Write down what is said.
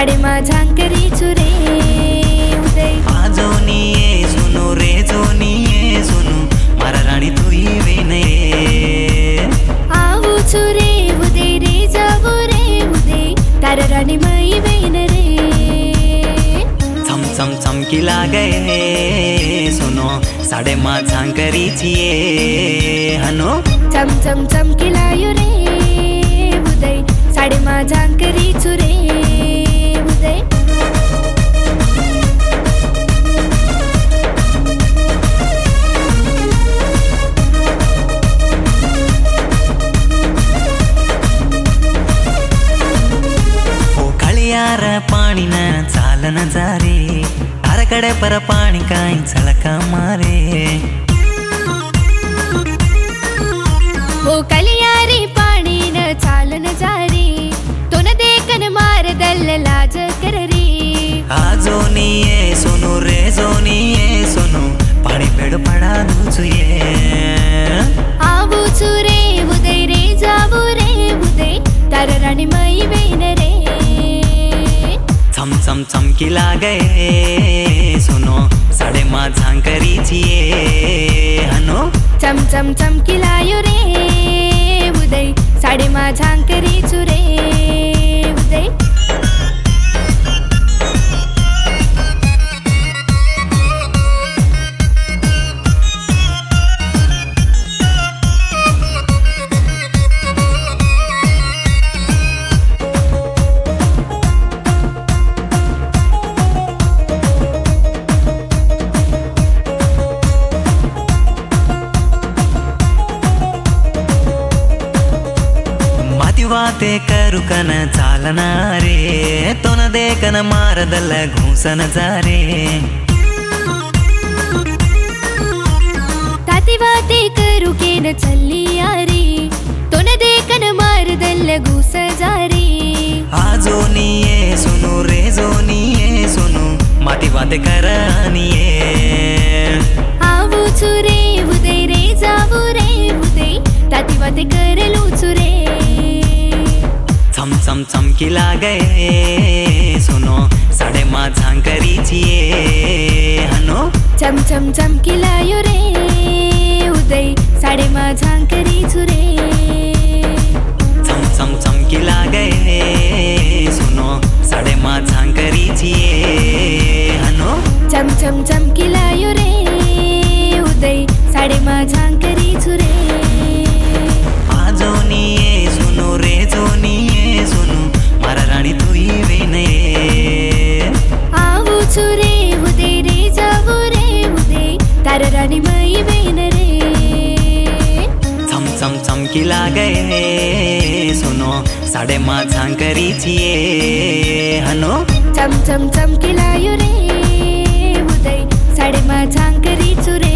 साडे माझा करी चुरे उदय आजोनिये सुनो रे जोनिये सुनो मारा राणी तुई वेने आऊ चुरे उदय रे जाऊ रे उदय तारा राणी मई वेन रे चम चम चमकी लागे सुनो साडे माझा करी छिए हनो चम चम चमकिलायो रे उदय साडे माझा करी चुरे उदय ओ कळियार पाणी न चालन जारे तारकडे पर पाणी काय झळका मारे हो कलियारे पाणी न चालन जारे तो न देखन मार दल लाज कर रे आजोनिये सुनो रे जोनिये सुनो पाणी पेड़ पडा दुचुये आऊ चुरे उदय रे जाऊ रे उदय तारा राणी मई वेन रे चम चम चमकी लागे सुनो साडे माझा करी छिए हनो चम चम चमकिलायो रे उदय साडे माझा करी चुरे उदय वाते करू कन चालना रे तो न देखन मारदल घूसन जारे ताती वाते करू के न चल्ली यारी तो न देखन मार दल घुस जारी आजोनिये सुनो रे जोनिये सुनो माती वाते करानिये आऊ चुरे उदय रे जाऊ रे उदय ताती वाते करलू चुरे चम चम चमकी लागे सुनो साडे माझा करी छिए हनो चम चम चमकिलायो रे उदय साडे माझा करी चुरे चम चम चमकी लागे सुनो साडे माझा करी छिए हनो चम चम चमकिलायो रे उदय साडे माझा करी चुरे आजोनिये सुनो रे जोनिये सुनो मारा राणी तुई वेने आऊ चुरे उदय रे जाऊ रे उदय तारा राणी मई वेन रे चम चम चमकी लागे सुनो साडे माझा करी छिए हनो चम चम चमकिलायो रे उदय साडे माझा करी चुरे